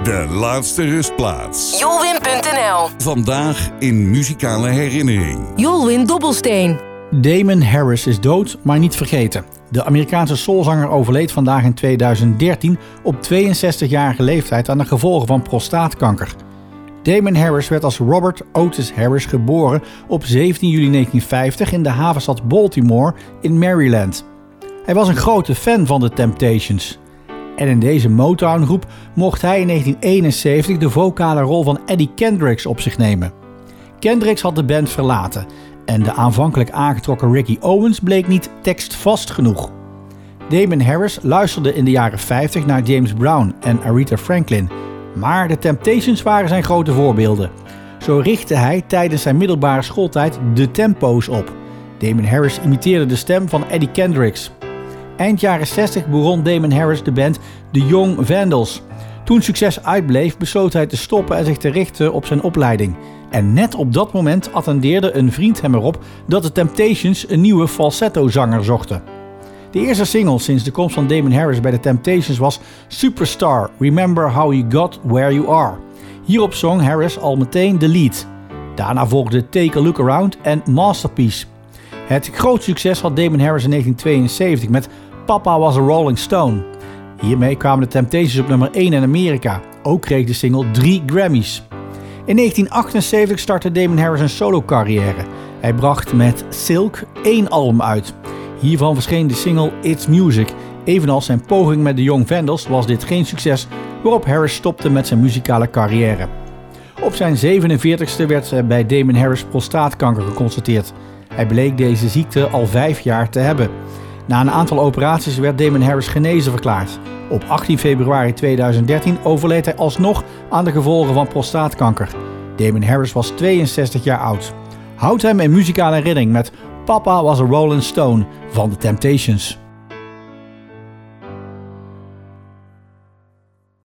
De laatste rustplaats. Jolwin.nl. Vandaag in muzikale herinnering. Jolwin Dobbelsteen. Damon Harris is dood, maar niet vergeten. De Amerikaanse soulzanger overleed vandaag in 2013 op 62-jarige leeftijd aan de gevolgen van prostaatkanker. Damon Harris werd als Robert Otis Harris geboren op 17 juli 1950 in de havenstad Baltimore in Maryland. Hij was een grote fan van de Temptations. En in deze Motown-groep mocht hij in 1971 de vocale rol van Eddie Kendricks op zich nemen. Kendricks had de band verlaten en de aanvankelijk aangetrokken Ricky Owens bleek niet tekstvast genoeg. Damon Harris luisterde in de jaren 50 naar James Brown en Aretha Franklin, maar de Temptations waren zijn grote voorbeelden. Zo richtte hij tijdens zijn middelbare schooltijd de tempo's op. Damon Harris imiteerde de stem van Eddie Kendricks. Eind jaren 60 begon Damon Harris de band The Young Vandals. Toen succes uitbleef, besloot hij te stoppen en zich te richten op zijn opleiding. En net op dat moment attendeerde een vriend hem erop dat de Temptations een nieuwe falsetto-zanger zochten. De eerste single sinds de komst van Damon Harris bij de Temptations was Superstar, Remember How You Got Where You Are. Hierop zong Harris al meteen de lead. Daarna volgde Take a Look Around en Masterpiece. Het groot succes had Damon Harris in 1972 met Papa Was a Rolling Stone. Hiermee kwamen de Temptations op nummer 1 in Amerika. Ook kreeg de single 3 Grammys. In 1978 startte Damon Harris een solo-carrière. Hij bracht met Silk 1 album uit. Hiervan verscheen de single It's Music. Evenals zijn poging met de Young Vandals was dit geen succes, waarop Harris stopte met zijn muzikale carrière. Op zijn 47ste werd bij Damon Harris prostaatkanker geconstateerd. Hij bleek deze ziekte al 5 jaar te hebben. Na een aantal operaties werd Damon Harris genezen verklaard. Op 18 februari 2013 overleed hij alsnog aan de gevolgen van prostaatkanker. Damon Harris was 62 jaar oud. Houd hem in muzikale herinnering met Papa Was a Rolling Stone van The Temptations.